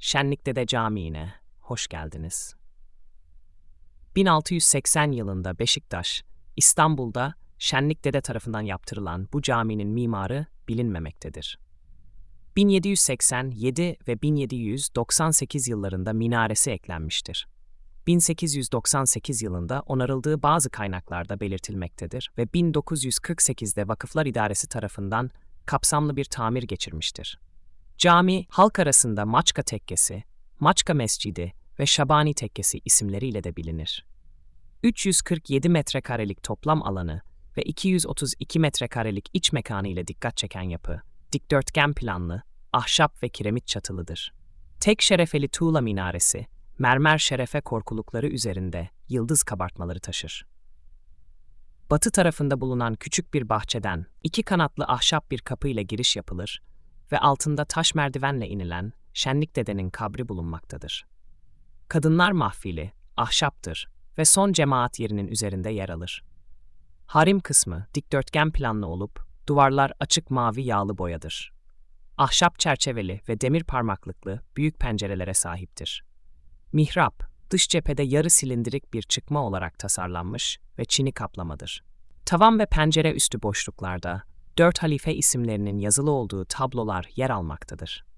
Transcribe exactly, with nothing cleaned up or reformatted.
Şenlikdede Camii'ne hoş geldiniz. bin altı yüz seksen yılında Beşiktaş, İstanbul'da Şenlikdede tarafından yaptırılan bu caminin mimarı bilinmemektedir. bin yedi yüz seksen yedi ve bin yedi yüz doksan sekiz yıllarında minaresi eklenmiştir. bin sekiz yüz doksan sekiz yılında onarıldığı bazı kaynaklarda belirtilmektedir ve bin dokuz yüz kırk sekizde Vakıflar İdaresi tarafından kapsamlı bir tamir geçirmiştir. Cami, halk arasında Maçka Tekkesi, Maçka Mescidi ve Şabani Tekkesi isimleriyle de bilinir. üç yüz kırk yedi metrekarelik toplam alanı ve iki yüz otuz iki metrekarelik iç mekanı ile dikkat çeken yapı, dikdörtgen planlı, ahşap ve kiremit çatılıdır. Tek şerefeli tuğla minaresi, mermer şerefe korkulukları üzerinde yıldız kabartmaları taşır. Batı tarafında bulunan küçük bir bahçeden iki kanatlı ahşap bir kapı ile giriş yapılır ve altında taş merdivenle inilen Şenlikdede'nin kabri bulunmaktadır. Kadınlar mahfili, ahşaptır ve son cemaat yerinin üzerinde yer alır. Harim kısmı dikdörtgen planlı olup duvarlar açık mavi yağlı boyadır. Ahşap çerçeveli ve demir parmaklıklı büyük pencerelere sahiptir. Mihrap, dış cephede yarı silindirik bir çıkma olarak tasarlanmış ve çini kaplamadır. Tavan ve pencere üstü boşluklarda dört halife isimlerinin yazılı olduğu tablolar yer almaktadır.